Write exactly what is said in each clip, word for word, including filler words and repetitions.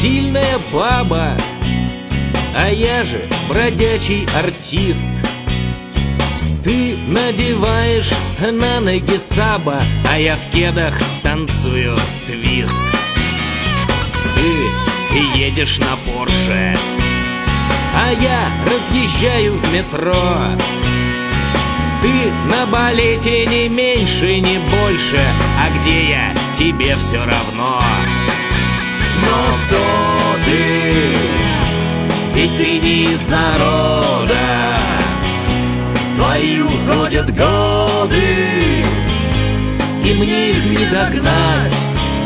сильная баба, а я же бродячий артист. Ты надеваешь на ноги саба, а я в кедах танцую твист. Ты едешь на Порше, а я разъезжаю в метро. Ты на балете не меньше, не больше, а где я, тебе все равно. Но кто ты? Ведь ты не из народа. Твои уходят годы, и мне их не догнать.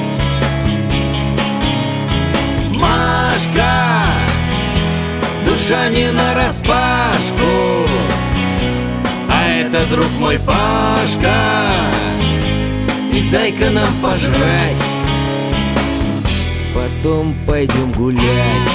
Машка, душа не нараспашку, а это друг мой Пашка. И дай-ка нам пожрать, потом пойдем гулять.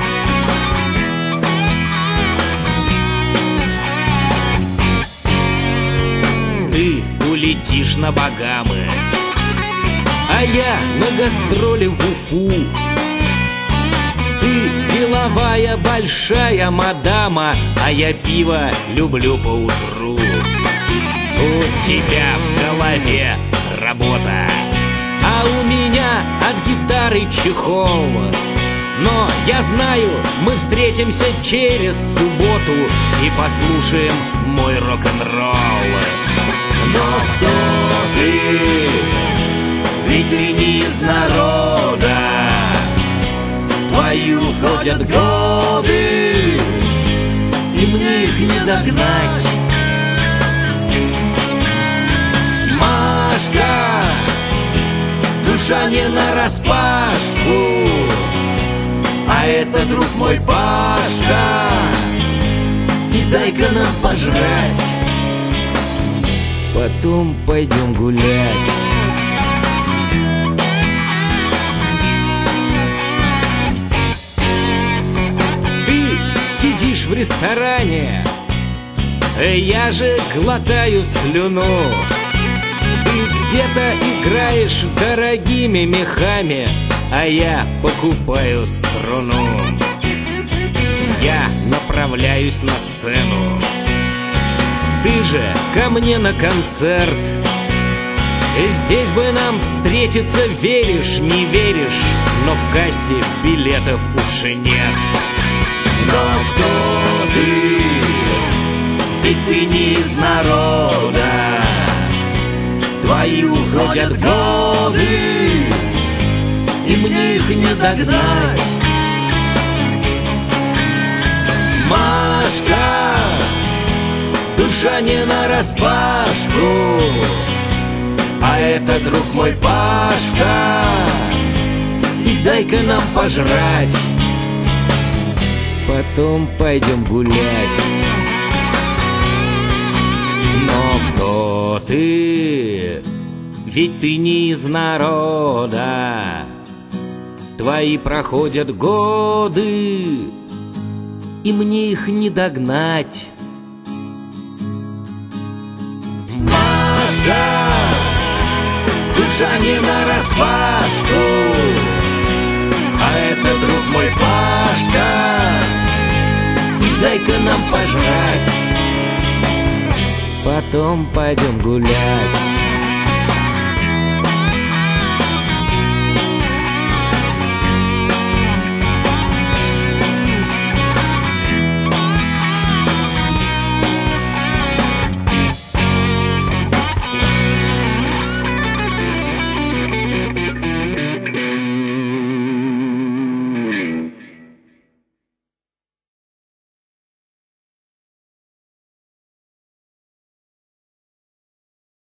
Ты улетишь на Багамы, а я на гастроли в Уфу. Ты деловая большая мадама, а я пиво люблю по утру. У тебя в голове работа, а у меня от гитары чехол. Но я знаю, мы встретимся через субботу и послушаем мой рок-н-ролл. Но кто ты? Ведь ты не из народа. Твои уходят годы, и мне их не догнать. Машка, душа не нараспашку, а это друг мой Пашка. И дай-ка нам пожрать, потом пойдем гулять. Ты сидишь в ресторане, я же глотаю слюну. Ты где-то играешь дорогими мехами, а я покупаю струну. Я направляюсь на сцену, ты же ко мне на концерт. Здесь бы нам встретиться, веришь, не веришь, но в кассе билетов уж и нет. Но кто ты? Ведь ты не из народа. Твои уходят годы, и мне их не догнать. Машка, душа не нараспашку, а это друг мой Пашка. И дай-ка нам пожрать, потом пойдем гулять. Но кто ты? Ведь ты не из народа. Твои проходят годы, и мне их не догнать. Машка, душа не нараспашку, а это друг мой Пашка. И дай-ка нам пожрать, потом пойдем гулять.